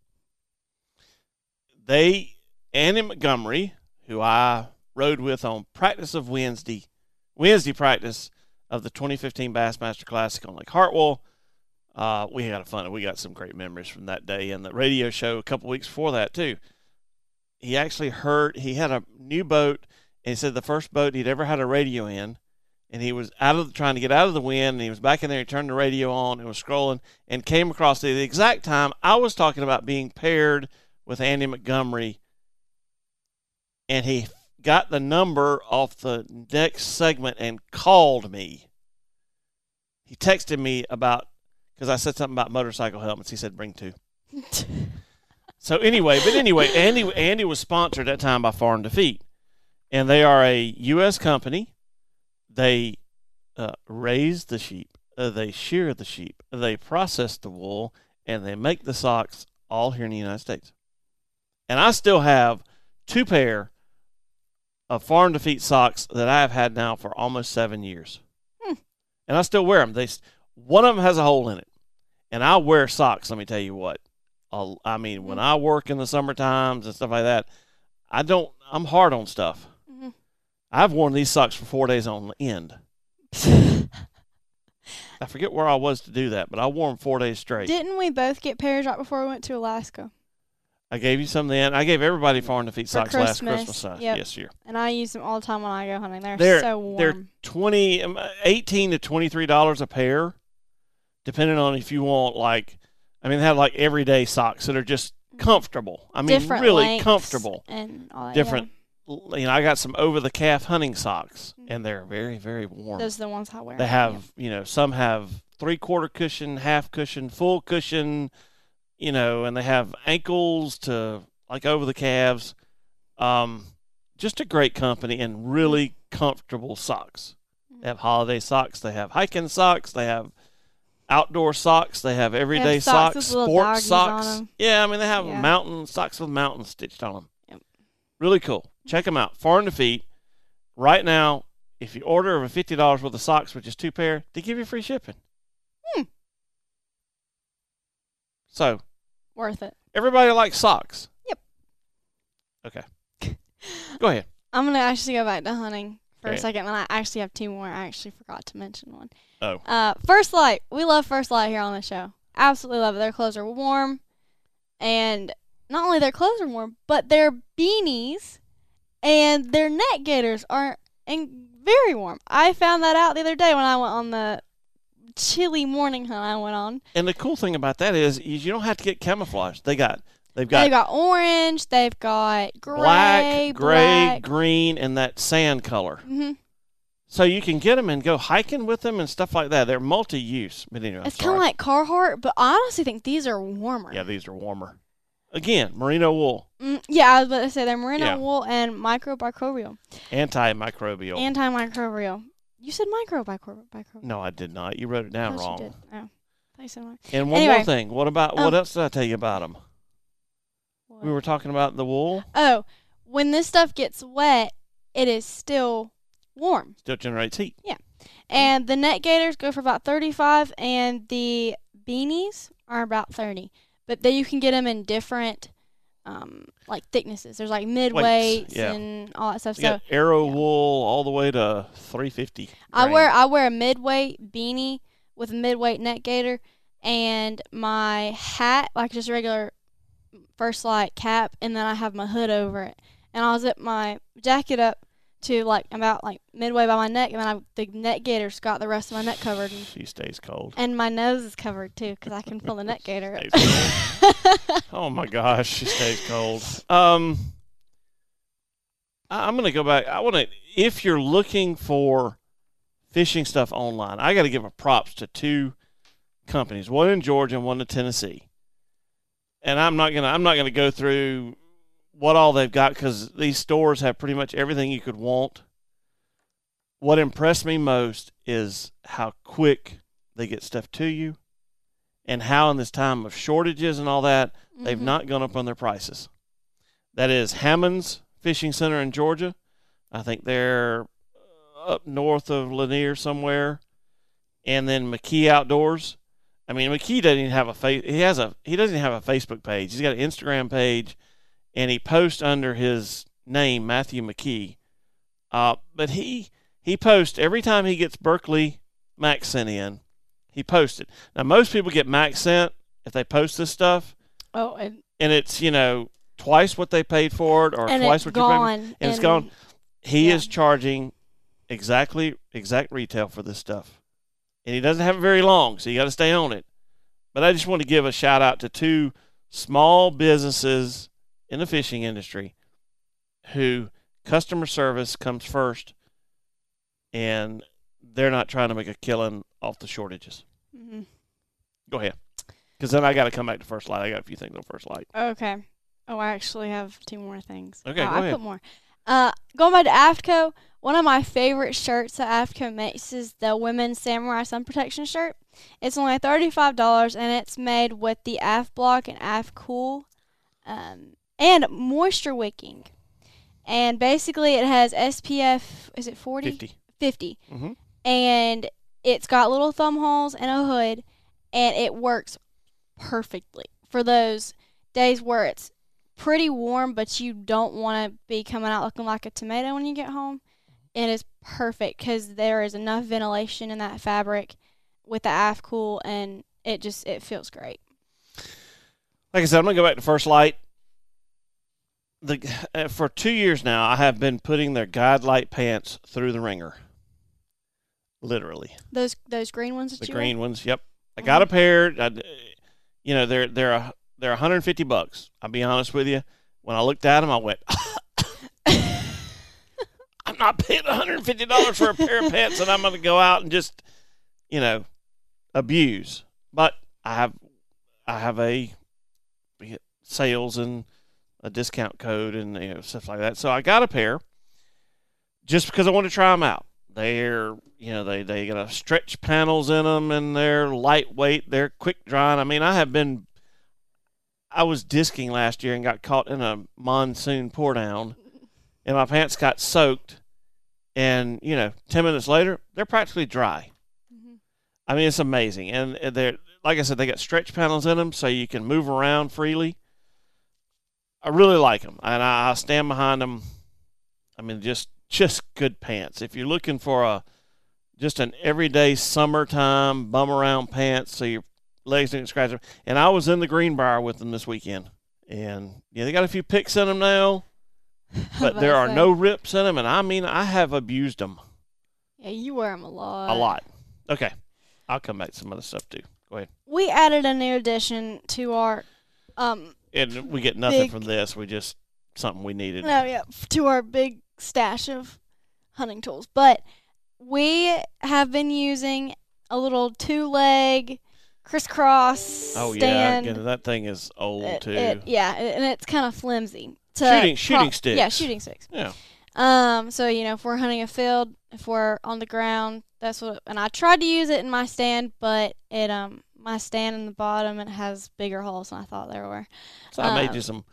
[SPEAKER 2] Andy Montgomery, who I rode with on practice of Wednesday practice of the 2015 Bassmaster Classic on Lake Hartwell. We had fun. We got some great memories from that day and the radio show a couple weeks before that too. He actually he had a new boat, and he said the first boat he'd ever had a radio in, and he was trying to get out of the wind, and he was back in there, he turned the radio on and was scrolling and came across it at the exact time I was talking about being paired with Andy Montgomery, and he got the number off the next segment and called me. He texted me because I said something about motorcycle helmets. He said, bring two. So anyway, Andy was sponsored at that time by Farm to Feet, and they are a U.S. company. They raise the sheep, they shear the sheep, they process the wool, and they make the socks all here in the United States. And I still have 2 pair of Farm to Feet socks that I have had now for almost 7 years. And I still wear them. One of them has a hole in it. And I wear socks, let me tell you what. I mean, when I work in the summer times and stuff like that, I'm hard on stuff. Mm-hmm. I've worn these socks for 4 days on end. I forget where I was to do that, but I wore them 4 days straight.
[SPEAKER 1] Didn't we both get pairs right before we went to Alaska?
[SPEAKER 2] I gave you some then. I gave everybody Farm to Feet socks last Christmas.
[SPEAKER 1] Yep.
[SPEAKER 2] Yes, year.
[SPEAKER 1] And I use them all the time when I go hunting. They're so warm.
[SPEAKER 2] They're $18 to $23 a pair, depending on if you want they have everyday socks that are just comfortable. I mean,
[SPEAKER 1] different
[SPEAKER 2] really comfortable.
[SPEAKER 1] And all that,
[SPEAKER 2] different. Yeah. I got some over the calf hunting socks, and they're very, very warm.
[SPEAKER 1] Those are the ones I wear.
[SPEAKER 2] They have, some have 3/4 cushion, half cushion, full cushion, and they have ankles to over the calves. Just a great company and really comfortable socks. They have holiday socks. They have hiking socks. They have outdoor socks. They have everyday socks, sports socks. Yeah, they have mountain socks with mountains stitched on them. Yep. Really cool. Check them out. Farm to Feet. Right now, if you order over $50 worth of socks, which is 2 pair, they give you free shipping. So.
[SPEAKER 1] Worth it.
[SPEAKER 2] Everybody likes socks.
[SPEAKER 1] Yep.
[SPEAKER 2] Okay. Go ahead.
[SPEAKER 1] I'm going to actually go back to hunting for a second, and I actually have 2 more. I actually forgot to mention one.
[SPEAKER 2] Oh.
[SPEAKER 1] First Light. We love First Light here on the show. Absolutely love it. Their clothes are warm, and not only their clothes are warm, but their beanies and their neck gaiters are very warm. I found that out the other day when I went on the chilly morning hunt I went on.
[SPEAKER 2] And the cool thing about that is you don't have to get camouflage. They've got
[SPEAKER 1] orange, they've got
[SPEAKER 2] black, gray, green, and that sand color.
[SPEAKER 1] Mm-hmm.
[SPEAKER 2] So you can get them and go hiking with them and stuff like that. They're multi-use. But anyway,
[SPEAKER 1] it's kind of like Carhartt, but I honestly think these are warmer.
[SPEAKER 2] Yeah, these are warmer. Again, merino wool.
[SPEAKER 1] Yeah, I was about to say they're merino wool and microbial. Antimicrobial. You said microbial.
[SPEAKER 2] No, I did not. You wrote it down wrong.
[SPEAKER 1] You did. Oh, I said
[SPEAKER 2] and one more thing. What else did I tell you about them? What? We were talking about the wool.
[SPEAKER 1] Oh, when this stuff gets wet, it is still warm.
[SPEAKER 2] Still generates heat.
[SPEAKER 1] Yeah. And the net gaiters go for about $35, and the beanies are about $30. But then you can get them in different like thicknesses. There's like mid-weights and all that stuff.
[SPEAKER 2] You got Arrow wool all the way to $350.
[SPEAKER 1] I wear a mid-weight beanie with a mid-weight net gaiter, and my hat, like just a regular First Light cap, and then I have my hood over it. And I'll zip my jacket up to like about like midway by my neck, and then the net gaiter's got the rest of my neck covered. And,
[SPEAKER 2] she stays cold.
[SPEAKER 1] And my nose is covered too, because I can feel the net gaiter.
[SPEAKER 2] Oh my gosh, she stays cold. I'm gonna go back. If you're looking for fishing stuff online, I got to give a props to two companies, one in Georgia and one in Tennessee. And I'm not gonna go through what all they've got, because these stores have pretty much everything you could want. What impressed me most is how quick they get stuff to you, and how in this time of shortages and all that, they've not gone up on their prices. That is Hammond's Fishing Center in Georgia. I think they're up north of Lanier somewhere. And then McKee Outdoors. I mean, McKee doesn't even have he doesn't have a Facebook page. He's got an Instagram page, and he posts under his name, Matthew McKee. But he posts every time he gets Berkley Max sent in. He posts it. Now, most people get Max sent if they post this stuff. Oh, and it's, twice what they paid for it, or twice what you paid. And it's gone. He is charging exact retail for this stuff. And he doesn't have it very long, so you got to stay on it. But I just want to give a shout out to two small businesses in the fishing industry who customer service comes first, and they're not trying to make a killing off the shortages. Mm-hmm. Go ahead. Because then I got to come back to First Light. I got a few things on First Light.
[SPEAKER 1] Okay. Oh, I actually have two more things.
[SPEAKER 2] Okay, go ahead.
[SPEAKER 1] I put more. Going back to AFTCO, one of my favorite shirts that AFTCO makes is the Women's Samurai Sun Protection shirt. It's only $35, and it's made with the AF Block and AF Cool and moisture wicking. And basically it has SPF, is it 40? 50. Mm-hmm. And it's got little thumb holes and a hood, and it works perfectly for those days where it's pretty warm, but you don't want to be coming out looking like a tomato when you get home. It is perfect because there is enough ventilation in that fabric with the AF Cool, and it feels great.
[SPEAKER 2] Like I said, I'm going to go back to First Light. For 2 years now, I have been putting their Guide Light pants through the ringer. Literally.
[SPEAKER 1] Those green ones that
[SPEAKER 2] the green ones, yep. I got a pair. They're $150. I'll be honest with you. When I looked at them, I went, I'm not paying $150 for a pair of pants that I'm going to go out and just, abuse. But I have a sales and a discount code and stuff like that. So I got a pair just because I want to try them out. They're they got stretch panels in them, and they're lightweight. They're quick drying. I mean, I was disking last year and got caught in a monsoon pour down, and my pants got soaked. And 10 minutes later, they're practically dry. Mm-hmm. I mean, it's amazing. And they're, like I said, they got stretch panels in them, so you can move around freely. I really like them, and I stand behind them. I mean, just good pants. If you're looking for just an everyday summertime bum around pants, so your legs didn't scratch them. And I was in the Greenbrier with them this weekend, and they got a few picks in them now, but there are no rips in them. And I mean, I have abused them.
[SPEAKER 1] Yeah, you wear them a lot.
[SPEAKER 2] A lot. Okay, I'll come back to some other stuff too. Go ahead.
[SPEAKER 1] We added a new addition to our
[SPEAKER 2] and we get nothing from this. We just something we needed.
[SPEAKER 1] No, yeah, to our big stash of hunting tools. But we have been using a little 2-leg crisscross stand.
[SPEAKER 2] Yeah, that thing is old too.
[SPEAKER 1] And it's kind of flimsy.
[SPEAKER 2] Shooting sticks.
[SPEAKER 1] Yeah, shooting sticks.
[SPEAKER 2] Yeah.
[SPEAKER 1] So if we're hunting a field, if we're on the ground, and I tried to use it in my stand, but my stand in the bottom, it has bigger holes than I thought there were.
[SPEAKER 2] So I made you some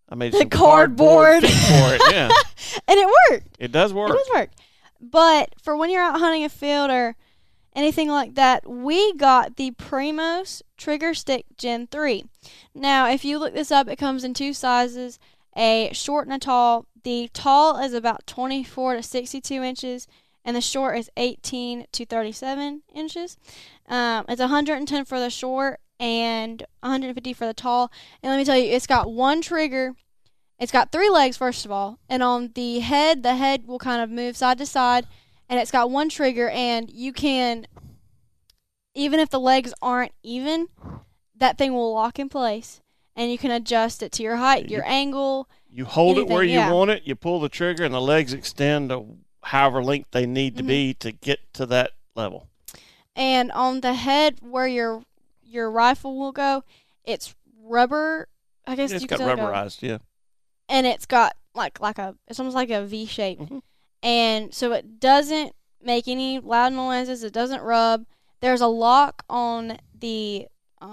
[SPEAKER 2] I made
[SPEAKER 1] The
[SPEAKER 2] some
[SPEAKER 1] cardboard.
[SPEAKER 2] feet for it. Yeah,
[SPEAKER 1] And it worked.
[SPEAKER 2] it does work.
[SPEAKER 1] It does work. But for when you're out hunting a field or anything like that, we got the Primos Trigger Stick Gen 3. Now, if you look this up, it comes in two sizes, a short and a tall. The tall is about 24 to 62 inches, and the short is 18 to 37 inches. It's 110 for the short and 150 for the tall. And let me tell you, it's got one trigger. It's got 3 legs, first of all. And on the head will kind of move side to side. And it's got one trigger, and you can, even if the legs aren't even, that thing will lock in place. And you can adjust it to your height, your angle.
[SPEAKER 2] You hold it where you
[SPEAKER 1] yeah.
[SPEAKER 2] want it, you pull the trigger, and the legs extend to however length they need to be to get to that level.
[SPEAKER 1] And on the head where your rifle will go, it's rubber. I guess
[SPEAKER 2] It's
[SPEAKER 1] you
[SPEAKER 2] got
[SPEAKER 1] could say
[SPEAKER 2] rubberized, yeah.
[SPEAKER 1] And it's got it's almost like a V shape.
[SPEAKER 2] Mm-hmm.
[SPEAKER 1] And so it doesn't make any loud noises. It doesn't rub. There's a lock on the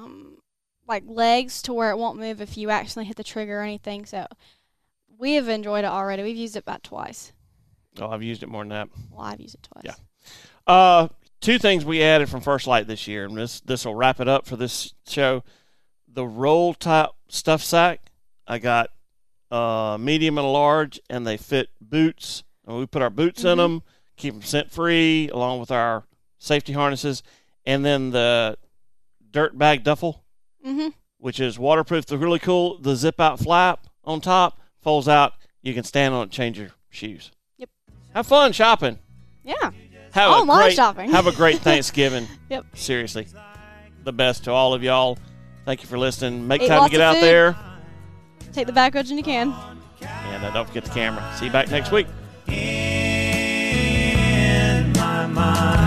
[SPEAKER 1] legs to where it won't move if you actually hit the trigger or anything. So we have enjoyed it already. We've used it about twice.
[SPEAKER 2] Oh, I've used it more than that.
[SPEAKER 1] Well, I've used it twice.
[SPEAKER 2] Yeah. 2 things we added from First Light this year, and this will wrap it up for this show. The roll top stuff sack, I got medium and large, and they fit boots. And we put our boots in them, keep them scent free, along with our safety harnesses, and then the dirt bag duffel, which is waterproof. They're really cool. The zip out flap on top folds out. You can stand on it, change your shoes.
[SPEAKER 1] Yep.
[SPEAKER 2] Have fun shopping.
[SPEAKER 1] Yeah.
[SPEAKER 2] Shopping. Have a great Thanksgiving.
[SPEAKER 1] Yep.
[SPEAKER 2] Seriously. The best to all of y'all. Thank you for listening. Make
[SPEAKER 1] Eat
[SPEAKER 2] time to
[SPEAKER 1] lots
[SPEAKER 2] get
[SPEAKER 1] of
[SPEAKER 2] out
[SPEAKER 1] food.
[SPEAKER 2] there.
[SPEAKER 1] Take the backwoods when you can.
[SPEAKER 2] And don't forget the camera. See you back next week.
[SPEAKER 3] In my mind.